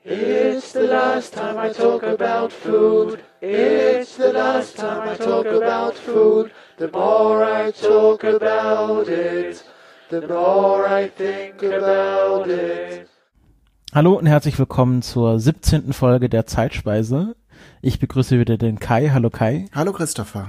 It's the last time I talk about food. It's the last time I talk about food. The more I talk about it, the more I think about it. Hallo und herzlich willkommen zur 17. Folge der Zeitspeise. Ich begrüße wieder den Kai. Hallo Kai. Hallo Christopher.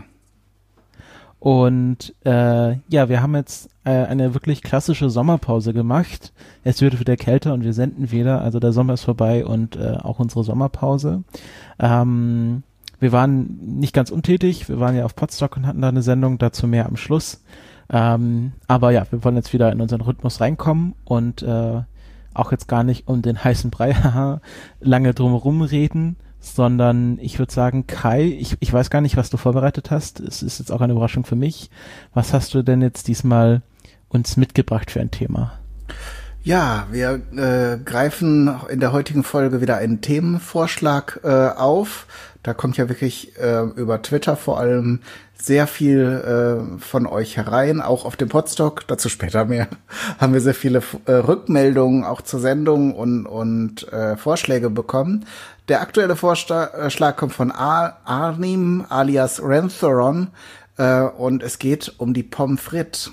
Und wir haben jetzt eine wirklich klassische Sommerpause gemacht. Es wird wieder kälter und wir senden wieder. Also der Sommer ist vorbei und auch unsere Sommerpause. Wir waren nicht ganz untätig. Wir waren ja auf Podstock und hatten da eine Sendung. Dazu mehr am Schluss. Aber ja, wir wollen jetzt wieder in unseren Rhythmus reinkommen und auch jetzt gar nicht um den heißen Brei lange drumherum reden, sondern ich würde sagen, Kai, ich weiß gar nicht, was du vorbereitet hast. Es ist jetzt auch eine Überraschung für mich. Was hast du denn jetzt diesmal uns mitgebracht für ein Thema? Ja, wir greifen in der heutigen Folge wieder einen Themenvorschlag auf. Da kommt ja wirklich über Twitter vor allem sehr viel von euch herein, auch auf dem Podstock, dazu später mehr, haben wir sehr viele Rückmeldungen auch zur Sendung und Vorschläge bekommen. Der aktuelle Vorschlag kommt von Arnim alias Rantheron und es geht um die Pommes frites.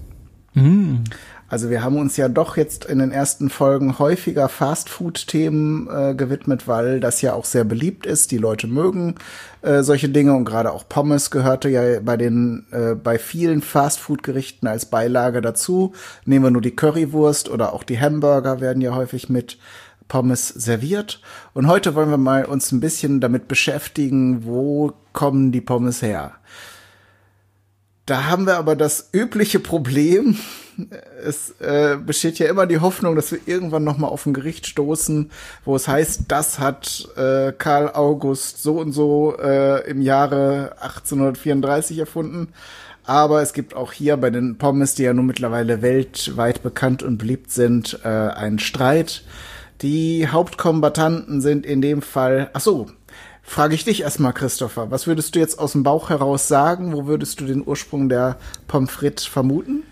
Also wir haben uns ja doch jetzt in den ersten Folgen häufiger Fast-Food-Themen gewidmet, weil das ja auch sehr beliebt ist. Die Leute mögen solche Dinge und gerade auch Pommes gehörte ja bei vielen Fast-Food-Gerichten als Beilage dazu. Nehmen wir nur die Currywurst oder auch die Hamburger werden ja häufig mit Pommes serviert. Und heute wollen wir mal uns ein bisschen damit beschäftigen, wo kommen die Pommes her? Da haben wir aber das übliche Problem. Es besteht ja immer die Hoffnung, dass wir irgendwann noch mal auf ein Gericht stoßen, wo es heißt, das hat Karl August so und so im Jahre 1834 erfunden. Aber es gibt auch hier bei den Pommes, die ja nun mittlerweile weltweit bekannt und beliebt sind, einen Streit. Die Hauptkombattanten sind in dem Fall, frage ich dich erstmal, Christopher, was würdest du jetzt aus dem Bauch heraus sagen? Wo würdest du den Ursprung der Pommes frites vermuten?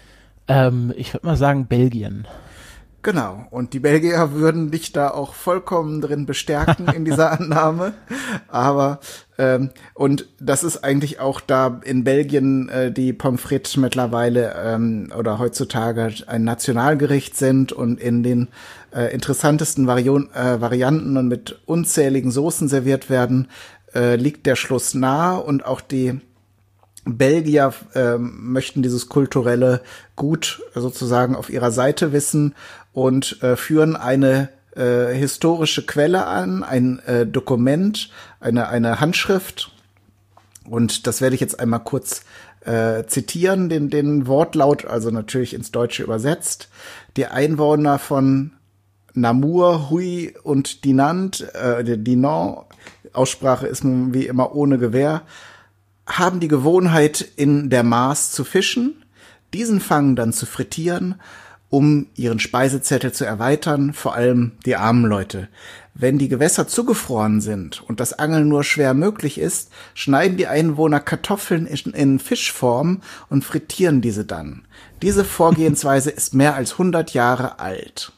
Ich würde mal sagen Belgien. Genau, und die Belgier würden dich da auch vollkommen drin bestärken in dieser Annahme. Aber, und das ist eigentlich auch da in Belgien die Pommes frites mittlerweile oder heutzutage ein Nationalgericht sind und in den interessantesten Varianten und mit unzähligen Soßen serviert werden, liegt der Schluss nahe und auch die Belgier möchten dieses kulturelle Gut sozusagen auf ihrer Seite wissen und führen eine historische Quelle an, ein Dokument, eine Handschrift. Und das werde ich jetzt einmal kurz zitieren, den Wortlaut, also natürlich ins Deutsche übersetzt. Die Einwohner von Namur, Huy und Dinant, Dinant, Aussprache ist nun wie immer ohne Gewähr, haben die Gewohnheit, in der Maas zu fischen, diesen Fang dann zu frittieren, um ihren Speisezettel zu erweitern, vor allem die armen Leute. Wenn die Gewässer zugefroren sind und das Angeln nur schwer möglich ist, schneiden die Einwohner Kartoffeln in Fischform und frittieren diese dann. Diese Vorgehensweise ist mehr als 100 Jahre alt.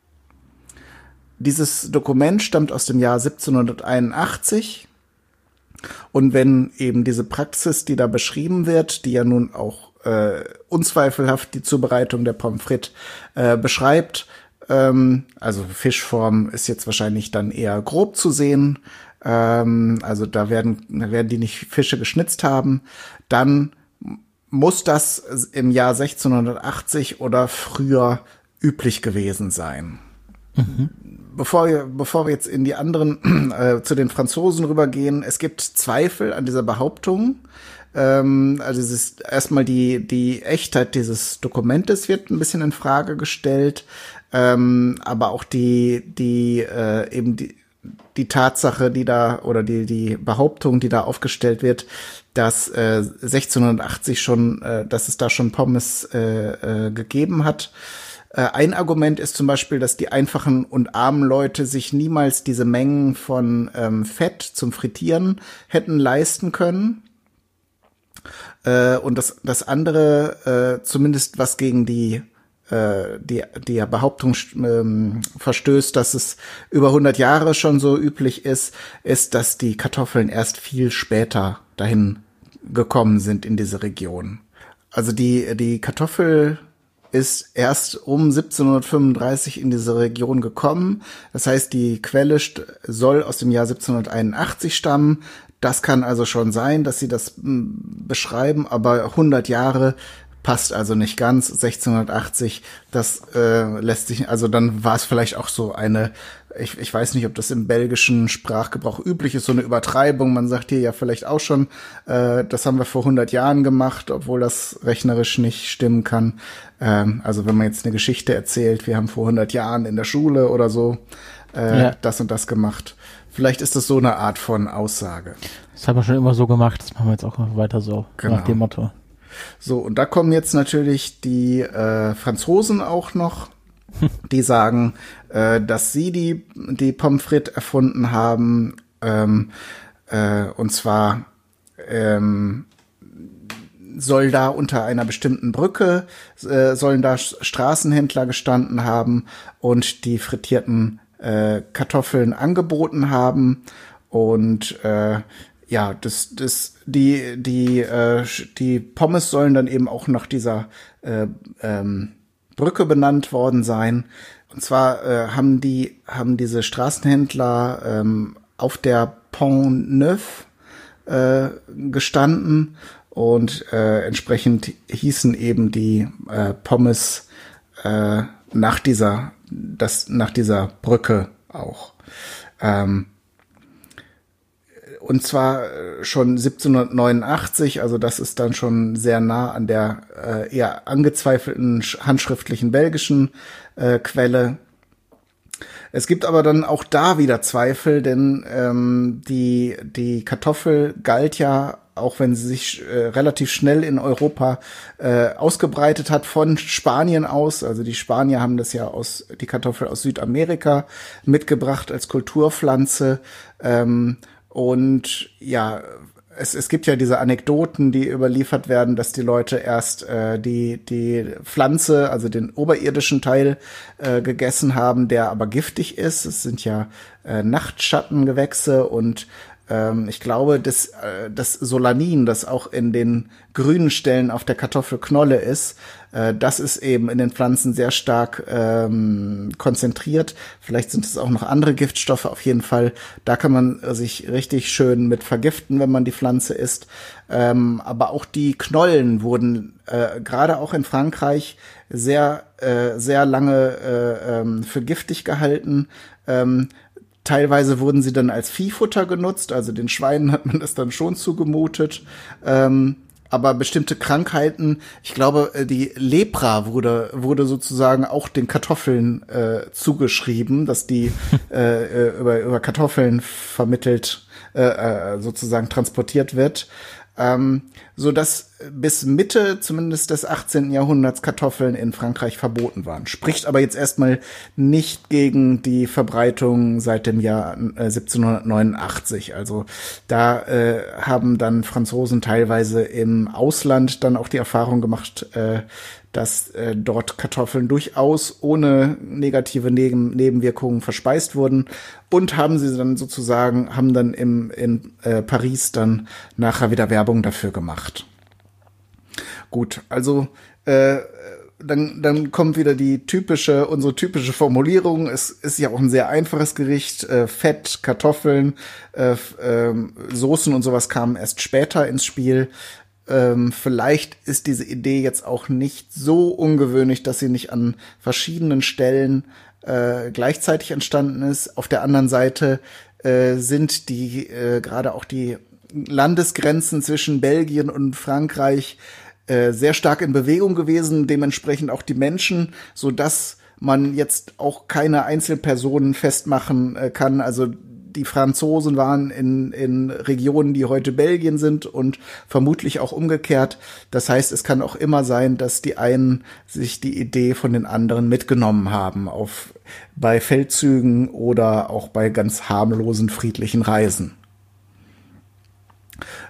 Dieses Dokument stammt aus dem Jahr 1781. Und wenn eben diese Praxis, die da beschrieben wird, die ja nun auch unzweifelhaft die Zubereitung der Pommes frites beschreibt, also Fischform ist jetzt wahrscheinlich dann eher grob zu sehen, also da werden die nicht Fische geschnitzt haben, dann muss das im Jahr 1680 oder früher üblich gewesen sein. Mhm. Bevor wir jetzt in die anderen, zu den Franzosen rübergehen, es gibt Zweifel an dieser Behauptung. Also es ist erstmal die Echtheit dieses Dokumentes wird ein bisschen in Frage gestellt, aber auch die Tatsache, die da oder die Behauptung, die da aufgestellt wird, dass 1680 schon, dass es da schon Pommes gegeben hat. Ein Argument ist zum Beispiel, dass die einfachen und armen Leute sich niemals diese Mengen von Fett zum Frittieren hätten leisten können. Und das andere, zumindest was gegen die die Behauptung verstößt, dass es über 100 Jahre schon so üblich ist, dass die Kartoffeln erst viel später dahin gekommen sind in diese Region. Also die Kartoffel ist erst um 1735 in diese Region gekommen. Das heißt, die Quelle soll aus dem Jahr 1781 stammen. Das kann also schon sein, dass sie das beschreiben, aber 100 Jahre passt also nicht ganz. 1680, das lässt sich, also dann war es vielleicht auch so eine, ich weiß nicht, ob das im belgischen Sprachgebrauch üblich ist, so eine Übertreibung. Man sagt hier ja vielleicht auch schon, das haben wir vor 100 Jahren gemacht, obwohl das rechnerisch nicht stimmen kann. Also wenn man jetzt eine Geschichte erzählt, wir haben vor 100 Jahren in der Schule oder so das und das gemacht. Vielleicht ist das so eine Art von Aussage. Das haben wir schon immer so gemacht, das machen wir jetzt auch weiter so, genau. Nach dem Motto. So, und da kommen jetzt natürlich die Franzosen auch noch, die sagen, dass sie die Pommes frites erfunden haben, und zwar soll da unter einer bestimmten Brücke, sollen da Straßenhändler gestanden haben und die frittierten Kartoffeln angeboten haben und ja, die Pommes sollen dann eben auch nach dieser Brücke benannt worden sein. Und zwar haben diese Straßenhändler auf der Pont Neuf gestanden und entsprechend hießen eben die Pommes nach dieser Brücke auch. Und zwar schon 1789, also das ist dann schon sehr nah an der eher angezweifelten handschriftlichen belgischen Quelle. Es gibt aber dann auch da wieder Zweifel, denn die Kartoffel galt ja, auch wenn sie sich relativ schnell in Europa ausgebreitet hat, von Spanien aus. Also die Spanier haben das ja die Kartoffel aus Südamerika mitgebracht als Kulturpflanze. Und ja, es gibt ja diese Anekdoten, die überliefert werden, dass die Leute erst die Pflanze, also den oberirdischen Teil gegessen haben, der aber giftig ist. Es sind ja Nachtschattengewächse und ich glaube, das Solanin, das auch in den grünen Stellen auf der Kartoffelknolle ist, das ist eben in den Pflanzen sehr stark konzentriert. Vielleicht sind es auch noch andere Giftstoffe. Auf jeden Fall, da kann man sich richtig schön mit vergiften, wenn man die Pflanze isst. Aber auch die Knollen wurden gerade auch in Frankreich sehr lange für giftig gehalten. Teilweise wurden sie dann als Viehfutter genutzt, also den Schweinen hat man das dann schon zugemutet. Aber bestimmte Krankheiten, ich glaube, die Lepra wurde sozusagen auch den Kartoffeln zugeschrieben, dass die über Kartoffeln vermittelt sozusagen transportiert wird. So dass bis Mitte zumindest des 18. Jahrhunderts Kartoffeln in Frankreich verboten waren. Spricht aber jetzt erstmal nicht gegen die Verbreitung seit dem Jahr 1789. Also da haben dann Franzosen teilweise im Ausland dann auch die Erfahrung gemacht, dass dort Kartoffeln durchaus ohne negative Nebenwirkungen verspeist wurden und haben dann in Paris dann nachher wieder Werbung dafür gemacht. Gut, also dann kommt wieder unsere typische Formulierung. Es ist ja auch ein sehr einfaches Gericht. Fett, Kartoffeln, Soßen und sowas kamen erst später ins Spiel. Vielleicht ist diese Idee jetzt auch nicht so ungewöhnlich, dass sie nicht an verschiedenen Stellen gleichzeitig entstanden ist. Auf der anderen Seite sind gerade auch die Landesgrenzen zwischen Belgien und Frankreich sehr stark in Bewegung gewesen, dementsprechend auch die Menschen, so dass man jetzt auch keine Einzelpersonen festmachen kann. Also die Franzosen waren in Regionen, die heute Belgien sind und vermutlich auch umgekehrt. Das heißt, es kann auch immer sein, dass die einen sich die Idee von den anderen mitgenommen haben bei Feldzügen oder auch bei ganz harmlosen, friedlichen Reisen.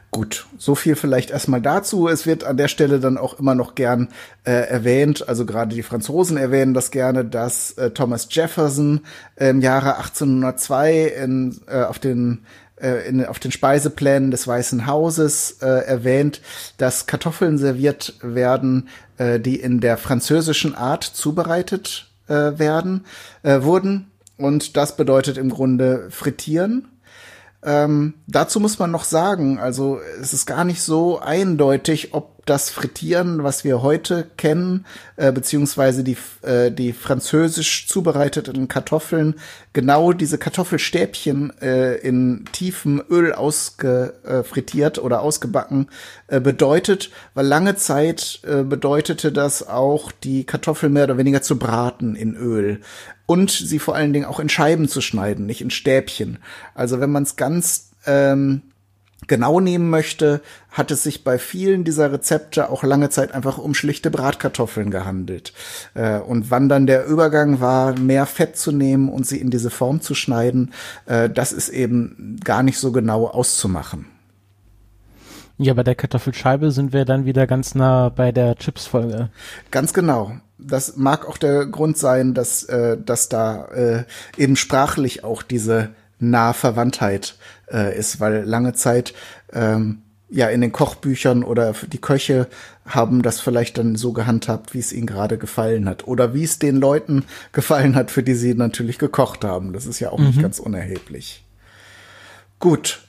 Gut, so viel vielleicht erstmal dazu. Es wird an der Stelle dann auch immer noch gern erwähnt, also gerade die Franzosen erwähnen das gerne, dass Thomas Jefferson im Jahre 1802 auf den Speiseplänen des Weißen Hauses erwähnt, dass Kartoffeln serviert werden, die in der französischen Art zubereitet wurden. Und das bedeutet im Grunde frittieren. Dazu muss man noch sagen, also es ist gar nicht so eindeutig, ob das Frittieren, was wir heute kennen, beziehungsweise die französisch zubereiteten Kartoffeln, genau diese Kartoffelstäbchen in tiefem Öl frittiert oder ausgebacken bedeutet, weil lange Zeit bedeutete das auch, die Kartoffel mehr oder weniger zu braten in Öl. Und sie vor allen Dingen auch in Scheiben zu schneiden, nicht in Stäbchen. Also wenn man es ganz genau nehmen möchte, hat es sich bei vielen dieser Rezepte auch lange Zeit einfach um schlichte Bratkartoffeln gehandelt. Und wann dann der Übergang war, mehr Fett zu nehmen und sie in diese Form zu schneiden, das ist eben gar nicht so genau auszumachen. Ja, bei der Kartoffelscheibe sind wir dann wieder ganz nah bei der Chips-Folge. Ganz genau. Das mag auch der Grund sein, dass da eben sprachlich auch diese Nahverwandtheit ist, weil lange Zeit in den Kochbüchern oder die Köche haben das vielleicht dann so gehandhabt, wie es ihnen gerade gefallen hat oder wie es den Leuten gefallen hat, für die sie natürlich gekocht haben. Das ist ja auch nicht ganz unerheblich. Gut,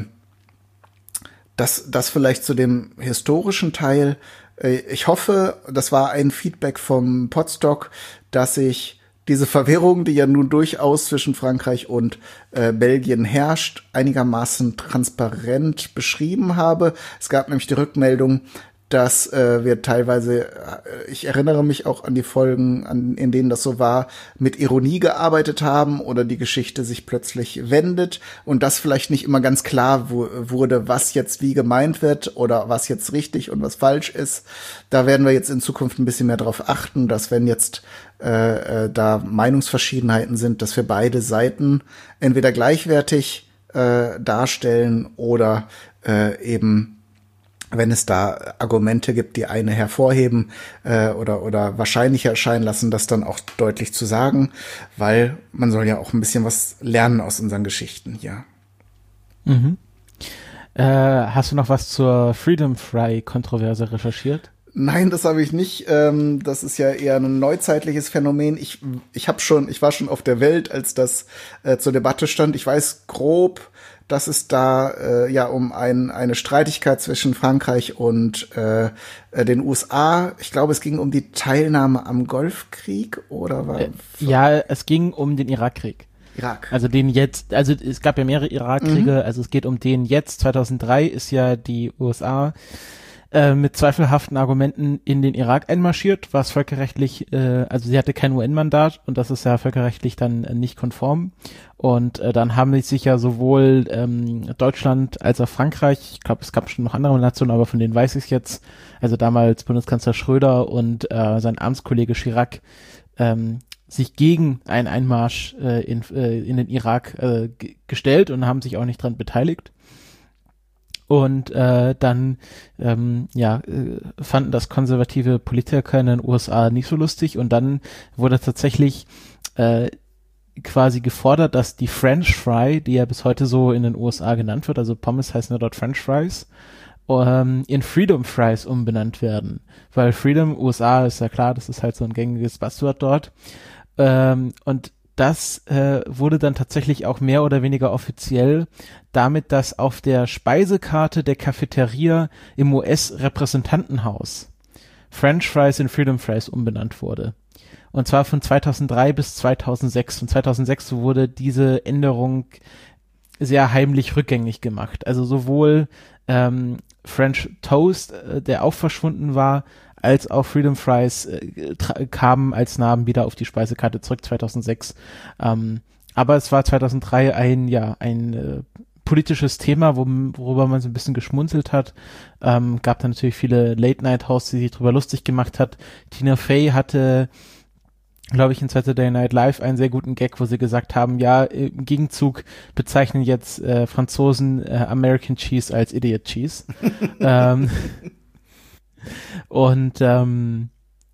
das vielleicht zu dem historischen Teil. Ich hoffe, das war ein Feedback vom Podstock, dass ich diese Verwirrung, die ja nun durchaus zwischen Frankreich und Belgien herrscht, einigermaßen transparent beschrieben habe. Es gab nämlich die Rückmeldung, dass wir teilweise, ich erinnere mich auch an die Folgen, in denen das so war, mit Ironie gearbeitet haben oder die Geschichte sich plötzlich wendet und das vielleicht nicht immer ganz klar wurde, was jetzt wie gemeint wird oder was jetzt richtig und was falsch ist. Da werden wir jetzt in Zukunft ein bisschen mehr darauf achten, dass wenn jetzt da Meinungsverschiedenheiten sind, dass wir beide Seiten entweder gleichwertig darstellen oder eben wenn es da Argumente gibt, die eine hervorheben oder wahrscheinlicher erscheinen lassen, das dann auch deutlich zu sagen, weil man soll ja auch ein bisschen was lernen aus unseren Geschichten hier. Mhm. Hast du noch was zur Freedom Fry-Kontroverse recherchiert? Nein, das habe ich nicht. Das ist ja eher ein neuzeitliches Phänomen. Ich war schon auf der Welt, als das zur Debatte stand. Ich weiß grob, dass es da um eine Streitigkeit zwischen Frankreich und den USA. Ich glaube, es ging um die Teilnahme am Golfkrieg oder war? Ja, es ging um den Irakkrieg. Also es gab ja mehrere Irakkriege, also es geht um den jetzt. 2003 ist ja die USA mit zweifelhaften Argumenten in den Irak einmarschiert, was völkerrechtlich, also sie hatte kein UN-Mandat und das ist ja völkerrechtlich dann nicht konform. Und dann haben sich ja sowohl Deutschland als auch Frankreich, ich glaube, es gab schon noch andere Nationen, aber von denen weiß ich es jetzt, also damals Bundeskanzler Schröder und sein Amtskollege Chirac, sich gegen einen Einmarsch in den Irak gestellt und haben sich auch nicht dran beteiligt. Und dann fanden das konservative Politiker in den USA nicht so lustig und dann wurde tatsächlich quasi gefordert, dass die French Fry, die ja bis heute so in den USA genannt wird, also Pommes heißen ja dort French Fries, in Freedom Fries umbenannt werden. Weil Freedom, USA ist ja klar, das ist halt so ein gängiges Buzzword dort. Und das wurde dann tatsächlich auch mehr oder weniger offiziell damit, dass auf der Speisekarte der Cafeteria im US-Repräsentantenhaus French Fries in Freedom Fries umbenannt wurde. Und zwar von 2003 bis 2006. Und 2006 wurde diese Änderung sehr heimlich rückgängig gemacht. Also sowohl French Toast, der auch verschwunden war, als auch Freedom Fries kamen als Namen wieder auf die Speisekarte zurück 2006. Aber es war 2003 ein politisches Thema, worüber man so ein bisschen geschmunzelt hat. Gab dann natürlich viele Late-Night-Hosts, die sich drüber lustig gemacht hat. Tina Fey hatte glaube ich, in Saturday Night Live einen sehr guten Gag, wo sie gesagt haben, ja, im Gegenzug bezeichnen jetzt Franzosen American Cheese als Idiot Cheese. Und dann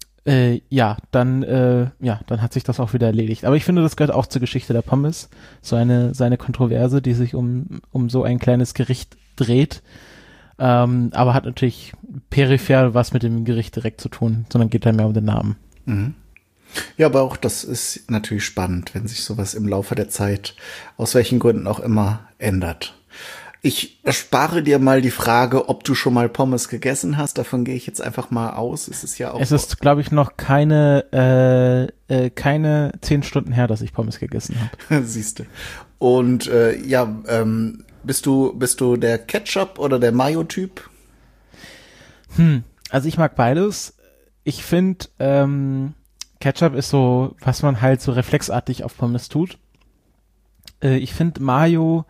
hat sich das auch wieder erledigt. Aber ich finde, das gehört auch zur Geschichte der Pommes. Seine Kontroverse, die sich um so ein kleines Gericht dreht. Aber hat natürlich peripher was mit dem Gericht direkt zu tun, sondern geht dann mehr um den Namen. Mhm. Ja, aber auch das ist natürlich spannend, wenn sich sowas im Laufe der Zeit, aus welchen Gründen auch immer, ändert. Ich erspare dir mal die Frage, ob du schon mal Pommes gegessen hast. Davon gehe ich jetzt einfach mal aus. Es ist, glaube ich, noch keine 10 Stunden her, dass ich Pommes gegessen habe. Siehste. Und bist du der Ketchup oder der Mayo-Typ? Also ich mag beides. Ich finde, Ketchup ist so, was man halt so reflexartig auf Pommes tut. Ich finde Mayo,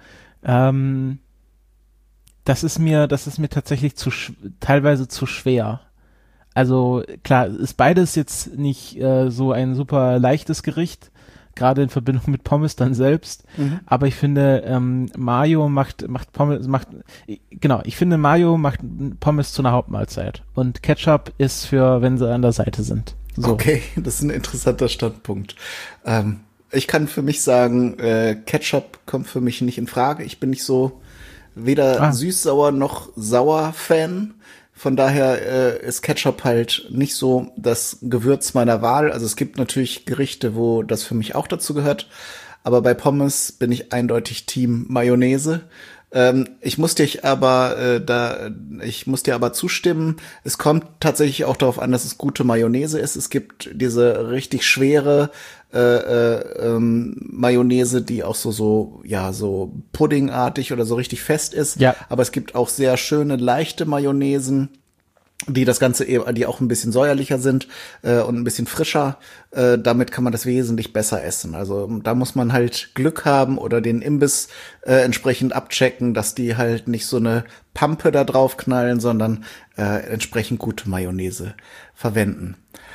das ist mir tatsächlich teilweise zu schwer. Also klar, ist beides jetzt nicht so ein super leichtes Gericht, gerade in Verbindung mit Pommes dann selbst. Mhm. Aber ich finde, Mayo macht Pommes zu einer Hauptmahlzeit. Und Ketchup ist für, wenn sie an der Seite sind. So. Okay, das ist ein interessanter Standpunkt. Ich kann für mich sagen, Ketchup kommt für mich nicht in Frage. Ich bin nicht so weder süß-sauer noch sauer-Fan. Von daher ist Ketchup halt nicht so das Gewürz meiner Wahl. Also es gibt natürlich Gerichte, wo das für mich auch dazu gehört. Aber bei Pommes bin ich eindeutig Team Mayonnaise. Ich muss dir aber zustimmen. Es kommt tatsächlich auch darauf an, dass es gute Mayonnaise ist. Es gibt diese richtig schwere Mayonnaise, die auch so puddingartig oder so richtig fest ist. Ja. Aber es gibt auch sehr schöne, leichte Mayonnaisen, die das Ganze die auch ein bisschen säuerlicher sind und ein bisschen frischer. Damit kann man das wesentlich besser essen. Also da muss man halt Glück haben oder den Imbiss entsprechend abchecken, dass die halt nicht so eine Pampe da drauf knallen, sondern entsprechend gute Mayonnaise verwenden.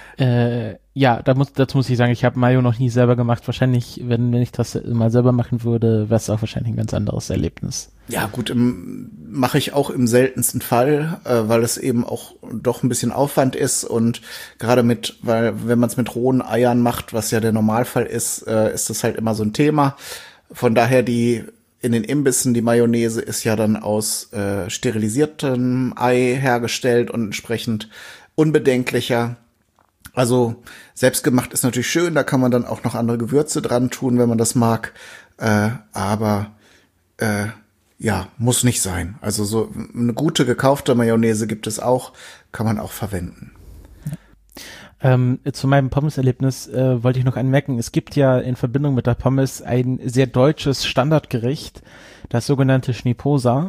Dazu muss ich sagen, ich habe Mayo noch nie selber gemacht. Wahrscheinlich, wenn ich das mal selber machen würde, wäre es auch wahrscheinlich ein ganz anderes Erlebnis. Ja, gut, mache ich auch im seltensten Fall, weil es eben auch doch ein bisschen Aufwand ist und gerade weil wenn man es mit rohen Eiern macht, was ja der Normalfall ist das halt immer so ein Thema. Von daher in den Imbissen, die Mayonnaise ist ja dann aus sterilisiertem Ei hergestellt und entsprechend unbedenklicher. Also selbstgemacht ist natürlich schön, da kann man dann auch noch andere Gewürze dran tun, wenn man das mag, aber muss nicht sein. Also so eine gute gekaufte Mayonnaise gibt es auch, kann man auch verwenden. Zu meinem Pommes-Erlebnis wollte ich noch anmerken, es gibt ja in Verbindung mit der Pommes ein sehr deutsches Standardgericht, das sogenannte Schniposa,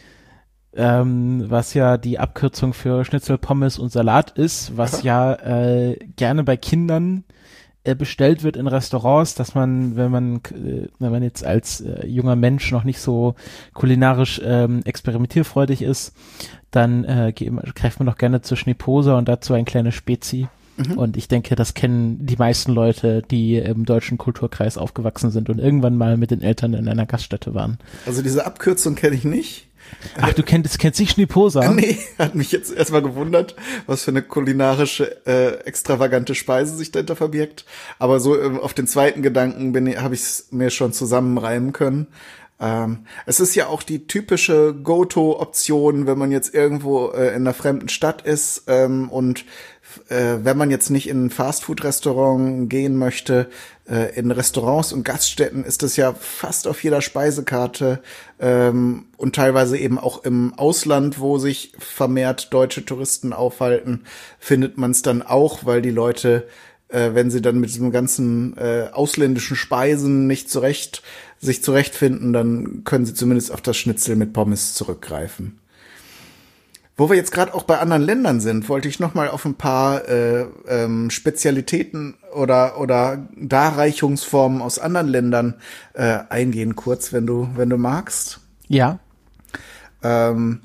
was ja die Abkürzung für Schnitzel, Pommes und Salat ist, was gerne bei Kindern bestellt wird in Restaurants, dass man, wenn man jetzt als junger Mensch noch nicht so kulinarisch experimentierfreudig ist, dann greift man doch gerne zur Schniposa und dazu ein kleines Spezi. Mhm. Und ich denke, das kennen die meisten Leute, die im deutschen Kulturkreis aufgewachsen sind und irgendwann mal mit den Eltern in einer Gaststätte waren. Also diese Abkürzung kenne ich nicht. Ach, du kennst nicht Schniposa? Nee, hat mich jetzt erstmal gewundert, was für eine kulinarische, extravagante Speise sich dahinter verbirgt. Aber so auf den zweiten Gedanken habe ich es mir schon zusammenreimen können. Es ist ja auch die typische Go-To-Option, wenn man jetzt irgendwo in einer fremden Stadt ist und wenn man jetzt nicht in ein Fastfood-Restaurant gehen möchte, in Restaurants und Gaststätten ist das ja fast auf jeder Speisekarte und teilweise eben auch im Ausland, wo sich vermehrt deutsche Touristen aufhalten, findet man es dann auch, weil die Leute, wenn sie dann mit diesem ganzen ausländischen Speisen nicht sich zurechtfinden, dann können sie zumindest auf das Schnitzel mit Pommes zurückgreifen. Wo wir jetzt gerade auch bei anderen Ländern sind, wollte ich noch mal auf ein paar Spezialitäten oder Darreichungsformen aus anderen Ländern eingehen, kurz, wenn du magst. Ja. Fangen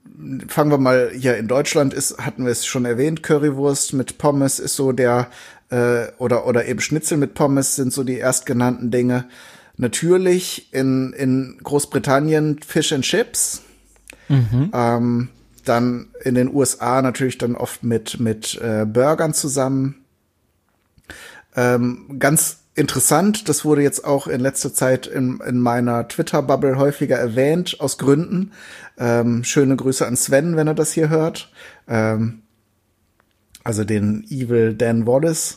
wir mal hier in Deutschland hatten wir es schon erwähnt, Currywurst mit Pommes ist so der oder eben Schnitzel mit Pommes sind so die erstgenannten Dinge. Natürlich in Großbritannien Fish and Chips. Dann in den USA natürlich dann oft mit Burgern zusammen. Ganz interessant, das wurde jetzt auch in letzter Zeit in meiner Twitter-Bubble häufiger erwähnt, aus Gründen. Schöne Grüße an Sven, wenn er das hier hört. Also den Evil Dan Wallace.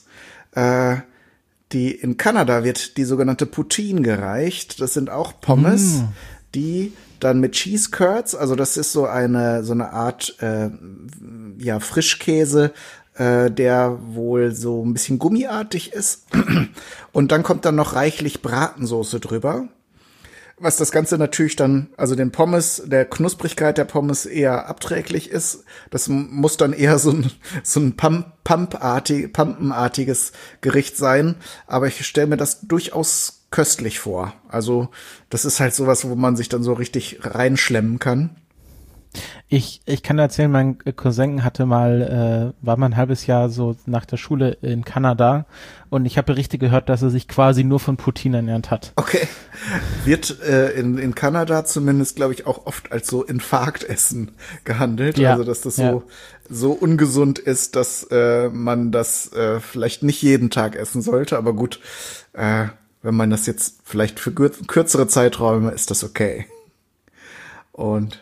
In Kanada wird die sogenannte Poutine gereicht. Das sind auch Pommes, die dann mit Cheese Curds, also das ist so eine Art Frischkäse, der wohl so ein bisschen gummiartig ist. Und dann kommt dann noch reichlich Bratensoße drüber. Was das Ganze natürlich dann, also den Pommes, der Knusprigkeit der Pommes eher abträglich ist. Das muss dann eher so ein pumpenartiges Gericht sein. Aber ich stelle mir das durchaus köstlich vor. Also das ist halt sowas, wo man sich dann so richtig reinschlemmen kann. Ich kann erzählen, mein Cousin war mal ein halbes Jahr so nach der Schule in Kanada und ich habe Berichte gehört, dass er sich quasi nur von Poutine ernährt hat. Okay. Wird in Kanada zumindest, glaube ich, auch oft als so Infarktessen gehandelt. Ja. Also dass das so ungesund ist, dass man das vielleicht nicht jeden Tag essen sollte. Aber gut, wenn man das jetzt vielleicht für kürzere Zeiträume, ist das okay. Und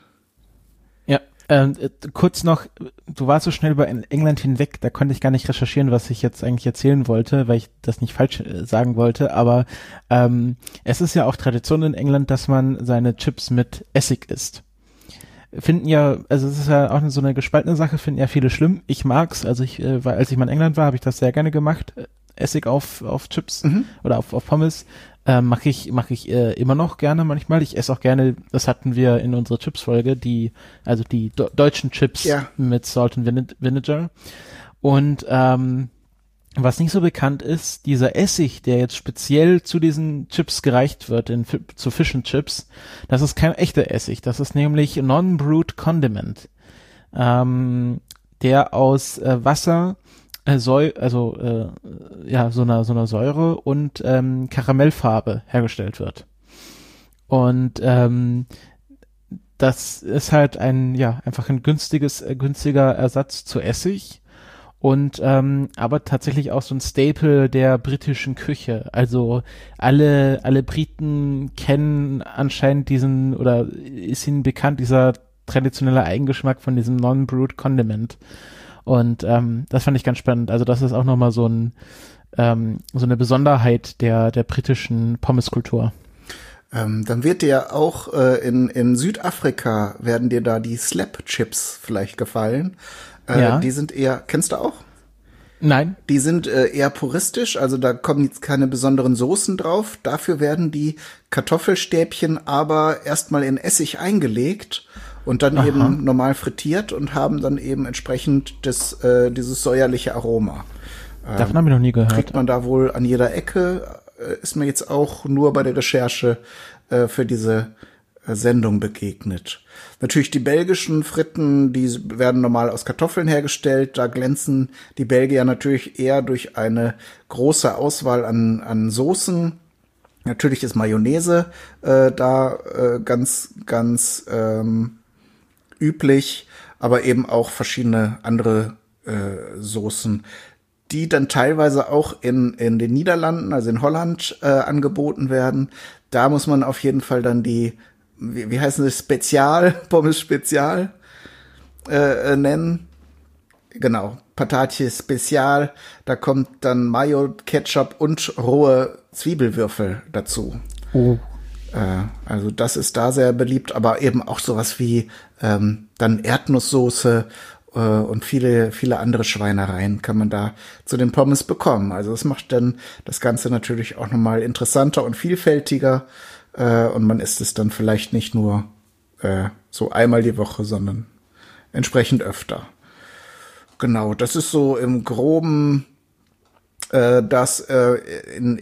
kurz noch, du warst so schnell über England hinweg, da konnte ich gar nicht recherchieren, was ich jetzt eigentlich erzählen wollte, weil ich das nicht falsch sagen wollte, aber es ist ja auch Tradition in England, dass man seine Chips mit Essig isst. Finden ja, also es ist ja auch so eine gespaltene Sache, finden ja viele schlimm. Ich mag's, also als ich mal in England war, habe ich das sehr gerne gemacht, Essig auf Chips oder auf Pommes. Mache ich immer noch gerne manchmal. Ich esse auch gerne, das hatten wir in unserer Chips-Folge, die deutschen Chips mit Salt and Vinegar. Und was nicht so bekannt ist, dieser Essig, der jetzt speziell zu diesen Chips gereicht wird, zu Fish and Chips, das ist kein echter Essig. Das ist nämlich Non-Brute Condiment, der aus Wasser, so einer Säure und Karamellfarbe hergestellt wird. Und das ist halt einfach ein günstiger Ersatz zu Essig und aber tatsächlich auch so ein Staple der britischen Küche. Also alle Briten kennen anscheinend ist ihnen bekannt dieser traditionelle Eigengeschmack von diesem Non-Brute Condiment. Und das fand ich ganz spannend. Also das ist auch nochmal so eine Besonderheit der britischen Pommeskultur. Dann wird dir auch in Südafrika werden dir da die Slap-Chips vielleicht gefallen. Die sind eher, kennst du auch? Nein. Die sind eher puristisch, also da kommen jetzt keine besonderen Soßen drauf. Dafür werden die Kartoffelstäbchen aber erstmal in Essig eingelegt und dann eben normal frittiert und haben dann eben entsprechend dieses säuerliche Aroma. Davon habe ich noch nie gehört. Kriegt man da wohl an jeder Ecke, ist mir jetzt auch nur bei der Recherche für diese Sendung begegnet. Natürlich die belgischen Fritten, die werden normal aus Kartoffeln hergestellt. Da glänzen die Belgier natürlich eher durch eine große Auswahl an Soßen. Natürlich ist Mayonnaise ganz üblich, aber eben auch verschiedene andere Soßen, die dann teilweise auch in den Niederlanden, also in Holland, angeboten werden. Da muss man auf jeden Fall dann die, wie heißen sie, Pommes Spezial nennen. Genau, Patatje Spezial. Da kommt dann Mayo, Ketchup und rohe Zwiebelwürfel dazu. Oh. Also das ist da sehr beliebt, aber eben auch sowas wie dann Erdnusssoße und viele andere Schweinereien kann man da zu den Pommes bekommen. Also das macht dann das Ganze natürlich auch nochmal interessanter und vielfältiger und man isst es dann vielleicht nicht nur so einmal die Woche, sondern entsprechend öfter. Genau, das ist so im Groben das in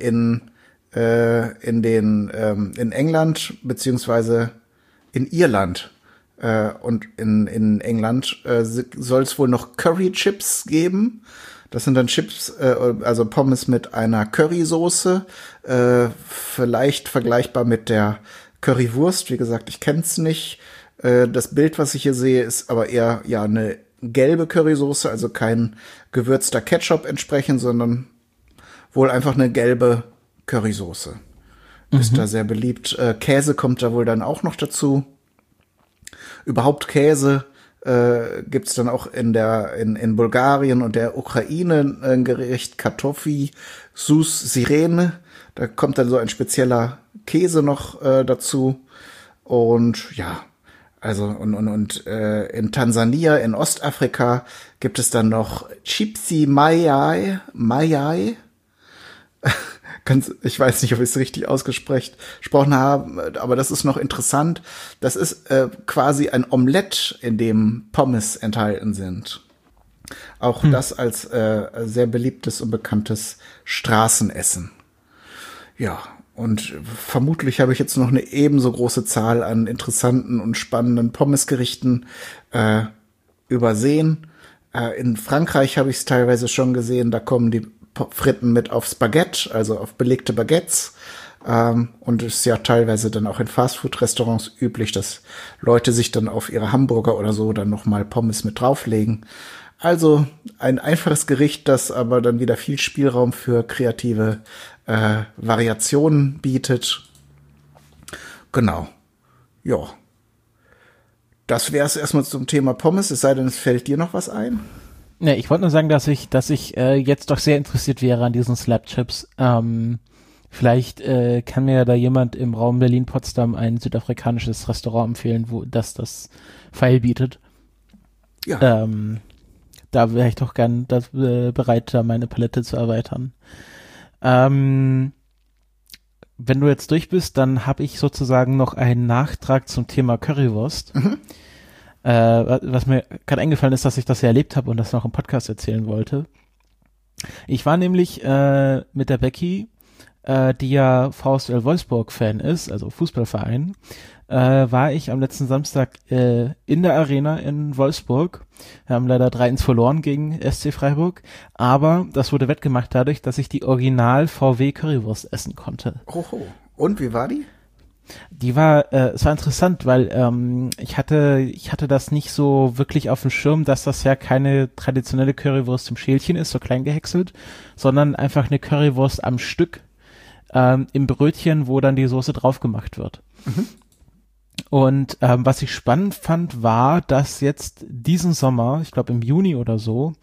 England beziehungsweise in Irland und in England soll es wohl noch Curry Chips geben. Das sind dann Chips, also Pommes mit einer Currysoße, vielleicht vergleichbar mit der Currywurst. Wie gesagt, ich kenn's nicht. Das Bild, was ich hier sehe, ist aber eher ja eine gelbe Currysoße, also kein gewürzter Ketchup entsprechend, sondern wohl einfach eine gelbe Currysoße. Ist da sehr beliebt. Käse kommt da wohl dann auch noch dazu. Überhaupt Käse gibt's dann auch in Bulgarien und der Ukraine ein Gericht Kartoffi Sus Sirene. Da kommt dann so ein spezieller Käse noch dazu. Und ja, also und in Tansania, in Ostafrika gibt es dann noch Chipsi Mayai. Ich weiß nicht, ob ich es richtig ausgesprochen habe, aber das ist noch interessant. Das ist quasi ein Omelett, in dem Pommes enthalten sind. Auch das als sehr beliebtes und bekanntes Straßenessen. Ja, und vermutlich habe ich jetzt noch eine ebenso große Zahl an interessanten und spannenden Pommesgerichten übersehen. In Frankreich habe ich es teilweise schon gesehen, da kommen die Fritten mit aufs Baguette, also auf belegte Baguettes. Und es ist ja teilweise dann auch in Fastfood-Restaurants üblich, dass Leute sich dann auf ihre Hamburger oder so dann nochmal Pommes mit drauflegen. Also ein einfaches Gericht, das aber dann wieder viel Spielraum für kreative Variationen bietet. Genau. Ja. Das wäre es erstmal zum Thema Pommes, es sei denn, es fällt dir noch was ein? Ne, ich wollte nur sagen, dass ich jetzt doch sehr interessiert wäre an diesen Slap-Chips. Vielleicht kann mir da jemand im Raum Berlin-Potsdam ein südafrikanisches Restaurant empfehlen, wo das Pfeil bietet. Ja. Da wäre ich doch gern bereit, da meine Palette zu erweitern. Wenn du jetzt durch bist, dann habe ich sozusagen noch einen Nachtrag zum Thema Currywurst. Was mir gerade eingefallen ist, dass ich das ja erlebt habe und das noch im Podcast erzählen wollte. Ich war nämlich mit der Becky, die ja VfL Wolfsburg-Fan ist, also Fußballverein, war ich am letzten Samstag in der Arena in Wolfsburg. Wir haben leider 3-1 verloren gegen SC Freiburg, aber das wurde wettgemacht dadurch, dass ich die Original VW Currywurst essen konnte. Oho. Und wie war die? Es war interessant, weil ich hatte das nicht so wirklich auf dem Schirm, dass das ja keine traditionelle Currywurst im Schälchen ist, so klein gehäckselt, sondern einfach eine Currywurst am Stück im Brötchen, wo dann die Soße drauf gemacht wird. Mhm. Und was ich spannend fand, war, dass jetzt diesen Sommer, ich glaube im Juni oder so,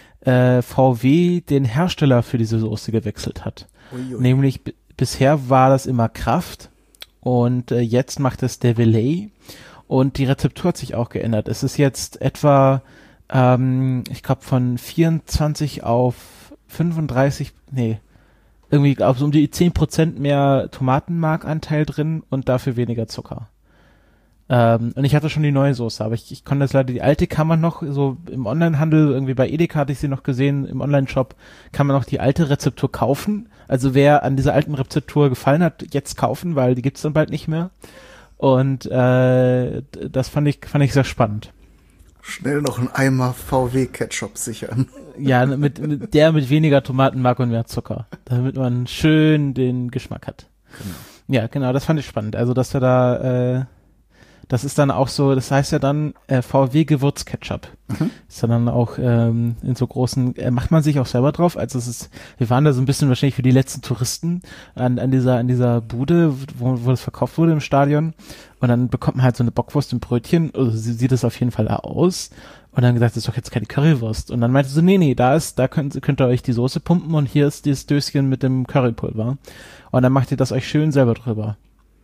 VW den Hersteller für diese Soße gewechselt hat. Uiui. Nämlich bisher war das immer Kraft. Und jetzt macht es der Velay und die Rezeptur hat sich auch geändert. Es ist jetzt etwa, ich glaube von 24 auf 35, irgendwie so um die 10% mehr Tomatenmarkanteil drin und dafür weniger Zucker. Und ich hatte schon die neue Soße, aber ich konnte das leider, die alte kann man noch so im Onlinehandel, irgendwie bei Edeka hatte ich sie noch gesehen, im Online-Shop kann man noch die alte Rezeptur kaufen. Also wer an dieser alten Rezeptur gefallen hat, jetzt kaufen, weil die gibt's dann bald nicht mehr. Und das fand ich sehr spannend. Schnell noch einen Eimer VW-Ketchup sichern. Ja, mit weniger Tomatenmark und mehr Zucker, damit man schön den Geschmack hat. Genau. Ja, genau, das fand ich spannend. Also, dass wir da das ist dann auch so, das heißt ja dann VW Gewürzketchup. Mhm. Ist dann auch in so großen, macht man sich auch selber drauf. Also wir waren da so ein bisschen wahrscheinlich für die letzten Touristen an dieser Bude, wo das verkauft wurde im Stadion. Und dann bekommt man halt so eine Bockwurst im Brötchen. Also sieht es auf jeden Fall aus. Und dann gesagt, das ist doch jetzt keine Currywurst. Und dann meinte sie, nee, da könnt ihr euch die Soße pumpen und hier ist dieses Döschen mit dem Currypulver. Und dann macht ihr das euch schön selber drüber.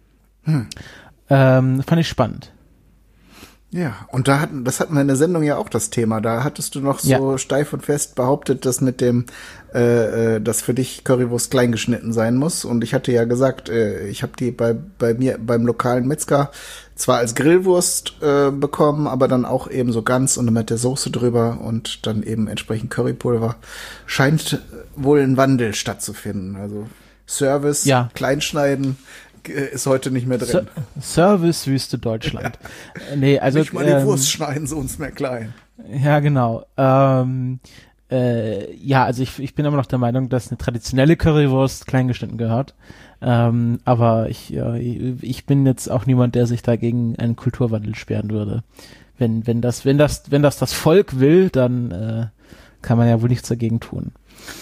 Fand ich spannend. Ja, und das hatten wir in der Sendung ja auch das Thema. Da hattest du noch so steif und fest behauptet, dass mit dem, dass für dich Currywurst klein geschnitten sein muss. Und ich hatte ja gesagt, ich habe die bei mir beim lokalen Metzger zwar als Grillwurst bekommen, aber dann auch eben so ganz und mit der Soße drüber und dann eben entsprechend Currypulver. Scheint wohl ein Wandel stattzufinden. Also Service, Kleinschneiden ist heute nicht mehr drin. Servicewüste Deutschland. Ja. Nee, also nicht mal die Wurst schneiden sie uns mehr klein. Ja, genau. Ja, also ich bin immer noch der Meinung, dass eine traditionelle Currywurst kleingeschnitten gehört. Aber ich bin jetzt auch niemand, der sich dagegen einen Kulturwandel sperren würde. Wenn das Volk will, dann kann man ja wohl nichts dagegen tun.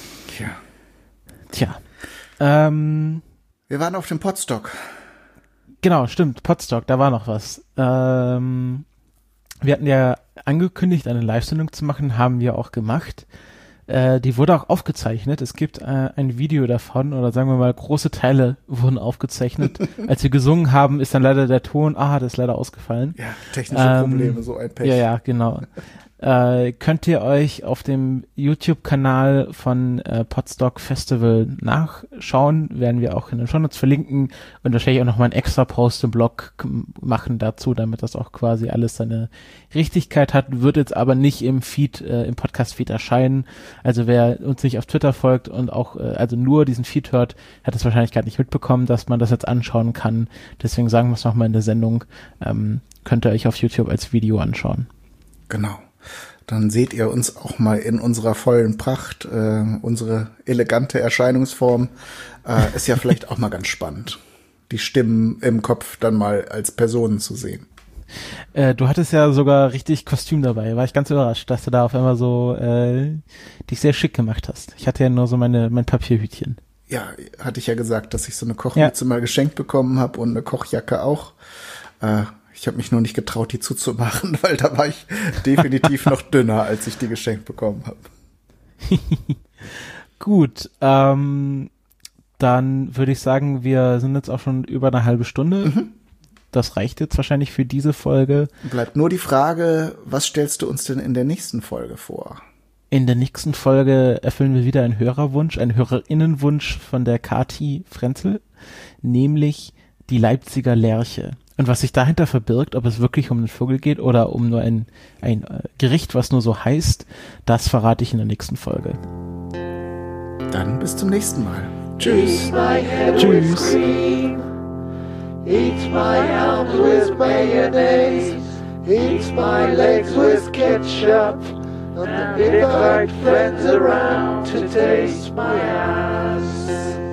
Tja. Wir waren auf dem Podstock. Genau, stimmt, Podstock, da war noch was. Wir hatten ja angekündigt, eine Live-Sendung zu machen, haben wir auch gemacht. Die wurde auch aufgezeichnet. Es gibt ein Video davon, oder sagen wir mal, große Teile wurden aufgezeichnet. Als wir gesungen haben, ist dann leider der Ton, das ist leider ausgefallen. Ja, technische Probleme, so ein Pech. Ja, genau. Könnt ihr euch auf dem YouTube-Kanal von Podstock Festival nachschauen, werden wir auch in den Shownotes verlinken und wahrscheinlich auch nochmal einen extra Post im Blog machen dazu, damit das auch quasi alles seine Richtigkeit hat, wird jetzt aber nicht im Feed, im Podcast-Feed erscheinen. Also wer uns nicht auf Twitter folgt und auch also nur diesen Feed hört, hat es wahrscheinlich gar nicht mitbekommen, dass man das jetzt anschauen kann. Deswegen sagen wir es nochmal in der Sendung, könnt ihr euch auf YouTube als Video anschauen. Genau. Dann seht ihr uns auch mal in unserer vollen Pracht, unsere elegante Erscheinungsform. Ist ja vielleicht auch mal ganz spannend, die Stimmen im Kopf dann mal als Personen zu sehen. Du hattest ja sogar richtig Kostüm dabei. War ich ganz überrascht, dass du da auf einmal so dich sehr schick gemacht hast. Ich hatte ja nur so mein Papierhütchen. Ja, hatte ich ja gesagt, dass ich so eine Kochmütze mal geschenkt bekommen habe und eine Kochjacke auch. Ich habe mich nur nicht getraut, die zuzumachen, weil da war ich definitiv noch dünner, als ich die geschenkt bekommen habe. Gut, dann würde ich sagen, wir sind jetzt auch schon über eine halbe Stunde. Mhm. Das reicht jetzt wahrscheinlich für diese Folge. Bleibt nur die Frage, was stellst du uns denn in der nächsten Folge vor? In der nächsten Folge erfüllen wir wieder einen Hörerwunsch, einen Hörerinnenwunsch von der Kati Frenzel, nämlich die Leipziger Lerche. Und was sich dahinter verbirgt, ob es wirklich um einen Vogel geht oder um nur ein Gericht, was nur so heißt, das verrate ich in der nächsten Folge. Dann bis zum nächsten Mal. Tschüss. Tschüss. Eat my arms with mayonnaise. Eat my legs with ketchup. And invite friends around to taste my ass.